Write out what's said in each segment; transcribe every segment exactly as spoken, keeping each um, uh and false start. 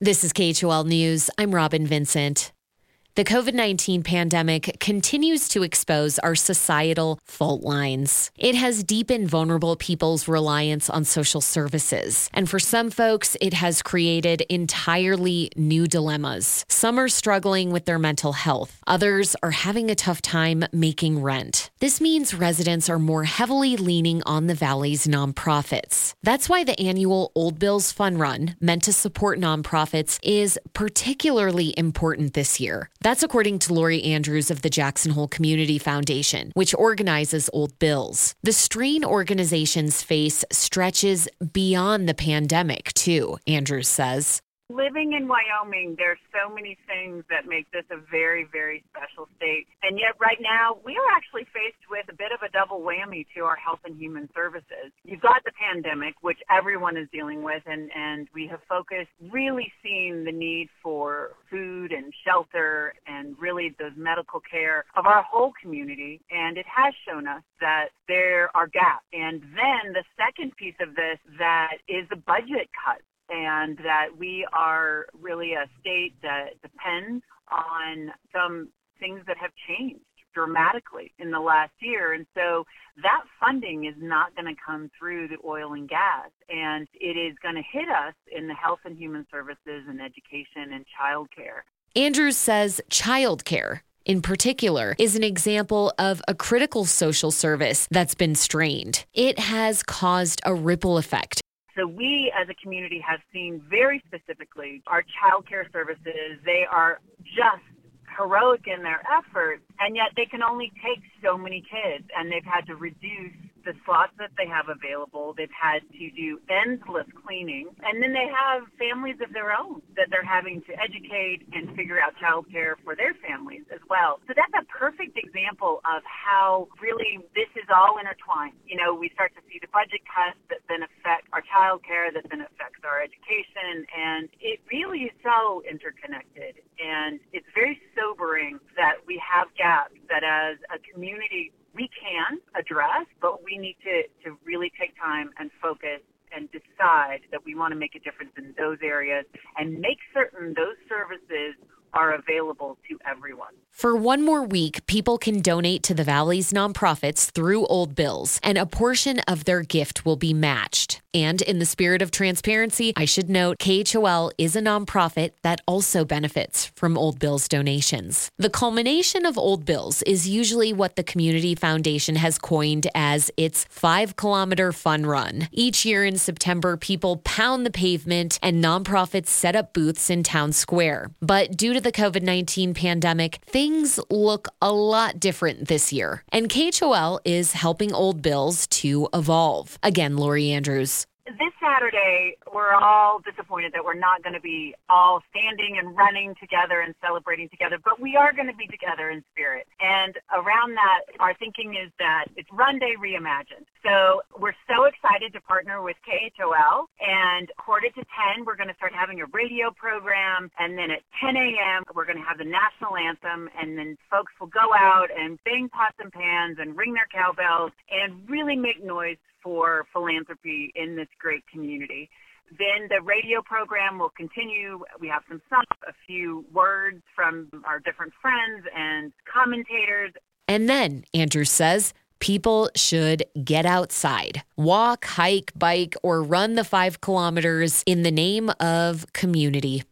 This is K H O L News. I'm Robin Vincent. The COVID nineteen pandemic continues to expose our societal fault lines. It has deepened vulnerable people's reliance on social services. And for some folks, it has created entirely new dilemmas. Some are struggling with their mental health. Others are having a tough time making rent. This means residents are more heavily leaning on the Valley's nonprofits. That's why the annual Old Bills Fun Run, meant to support nonprofits, is particularly important this year. That's according to Lori Andrews of the Jackson Hole Community Foundation, which organizes Old Bills. The strain organizations face stretches beyond the pandemic, too, Andrews says. Living in Wyoming, there's so many things that make this a very, very special state. And yet right now, we are actually faced with a bit of a double whammy to our health and human services. You've got the pandemic, which everyone is dealing with, and, and we have focused, really seen the need for food and shelter and really those medical care of our whole community. And it has shown us that there are gaps. And then the second piece of this that is the budget cuts. And that we are really a state that depends on some things that have changed dramatically in the last year. And so that funding is not going to come through the oil and gas. And it is going to hit us in the health and human services and education and childcare. Andrews says childcare, in particular, is an example of a critical social service that's been strained. It has caused a ripple effect. So we as a community have seen very specifically our child care services. They are just heroic in their efforts, and yet they can only take so many kids, and they've had to reduce the slots that they have available. They've had to do endless cleaning, and then they have families of their own that they're having to educate and figure out childcare for their families as well. So that's a perfect example of how really this is all intertwined. You know, we start to see the budget cuts that then affect our childcare, that then affects our education, and it really is so interconnected. And it's very sobering that we have gaps that as a community we can address, but we need to, to really take time and focus and decide that we want to make a difference in those areas and make certain those services are available to everyone. For one more week, people can donate to the Valley's nonprofits through Old Bills, and a portion of their gift will be matched. And in the spirit of transparency, I should note K H O L is a nonprofit that also benefits from Old Bills donations. The culmination of Old Bills is usually what the Community Foundation has coined as its five-kilometer fun run. Each year in September, people pound the pavement and nonprofits set up booths in town square. But due to the COVID nineteen pandemic, things look a lot different this year. And K H O L is helping Old Bills to evolve. Again, Lori Andrews. This Saturday, we're all disappointed that we're not going to be all standing and running together and celebrating together, but we are going to be together in spirit. And around that, our thinking is that it's Run Day Reimagined. So we're so excited to partner with K H O L, and quarter to ten, we're going to start having a radio program, and then at ten a.m., we're going to have the national anthem, and then folks will go out and bang pots and pans and ring their cowbells and really make noise for philanthropy in this great community. Then the radio program will continue. We have some songs, a few words from our different friends and commentators. And then, Andrew says, people should get outside, walk, hike, bike, or run the five kilometers in the name of community.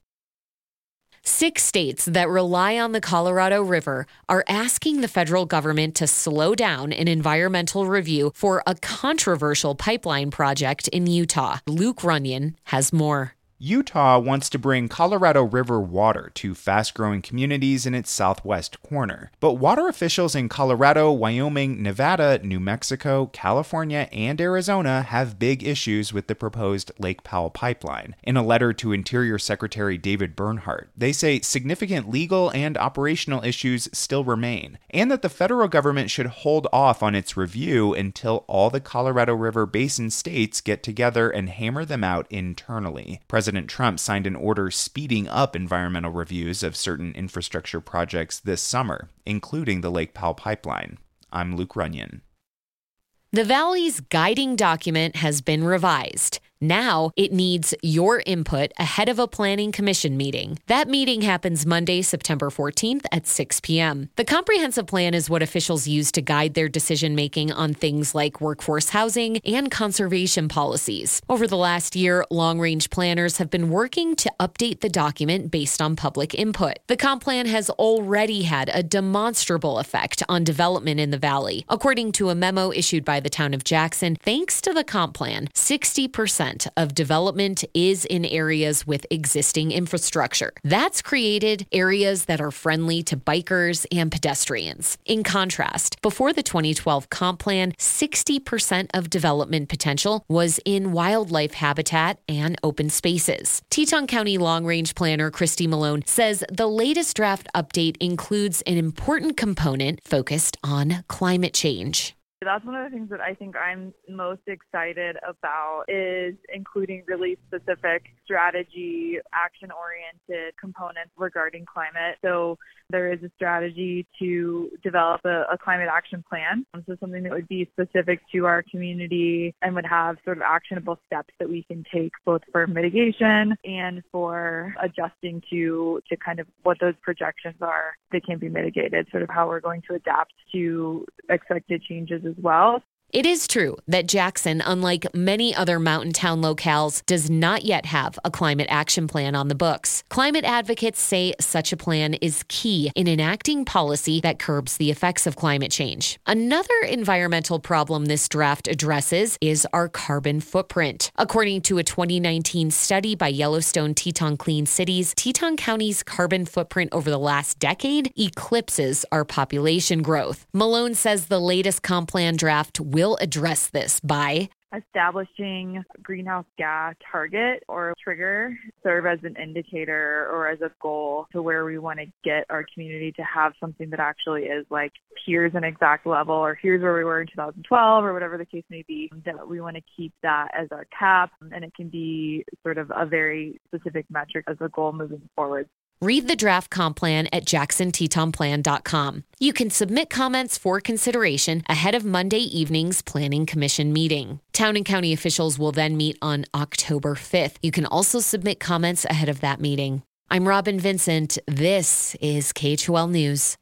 Six states that rely on the Colorado River are asking the federal government to slow down an environmental review for a controversial pipeline project in Utah. Luke Runyon has more. Utah wants to bring Colorado River water to fast-growing communities in its southwest corner. But water officials in Colorado, Wyoming, Nevada, New Mexico, California, and Arizona have big issues with the proposed Lake Powell pipeline. In a letter to Interior Secretary David Bernhardt, they say significant legal and operational issues still remain, and that the federal government should hold off on its review until all the Colorado River Basin states get together and hammer them out internally. President President Trump signed an order speeding up environmental reviews of certain infrastructure projects this summer, including the Lake Powell pipeline. I'm Luke Runyon. The Valley's guiding document has been revised. Now it needs your input ahead of a planning commission meeting. That meeting happens Monday, September fourteenth at six p.m. The comprehensive plan is what officials use to guide their decision-making on things like workforce housing and conservation policies. Over the last year, long-range planners have been working to update the document based on public input. The comp plan has already had a demonstrable effect on development in the valley. According to a memo issued by the town of Jackson, thanks to the comp plan, sixty percent of development is in areas with existing infrastructure. That's created areas that are friendly to bikers and pedestrians. In contrast, before the twenty twelve comp plan, sixty percent of development potential was in wildlife habitat and open spaces. Teton County Long Range Planner Christy Malone says the latest draft update includes an important component focused on climate change. That's one of the things that I think I'm most excited about is including really specific strategy, action-oriented components regarding climate. So there is a strategy to develop a, a climate action plan. So something that would be specific to our community and would have sort of actionable steps that we can take both for mitigation and for adjusting to, to kind of what those projections are that can be mitigated, sort of how we're going to adapt to expected changes as well. It is true that Jackson, unlike many other mountain town locales, does not yet have a climate action plan on the books. Climate advocates say such a plan is key in enacting policy that curbs the effects of climate change. Another environmental problem this draft addresses is our carbon footprint. According to a twenty nineteen study by Yellowstone Teton Clean Cities, Teton County's carbon footprint over the last decade eclipses our population growth. Malone says the latest comp plan draft will will address this by establishing greenhouse gas target or trigger serve as an indicator or as a goal to where we want to get our community to have something that actually is like, here's an exact level or here's where we were in two thousand twelve or whatever the case may be, that we want to keep that as our cap, and it can be sort of a very specific metric as a goal moving forward. Read the draft comp plan at jackson teton plan dot com. You can submit comments for consideration ahead of Monday evening's Planning Commission meeting. Town and county officials will then meet on October fifth. You can also submit comments ahead of that meeting. I'm Robin Vincent. This is K H O L News.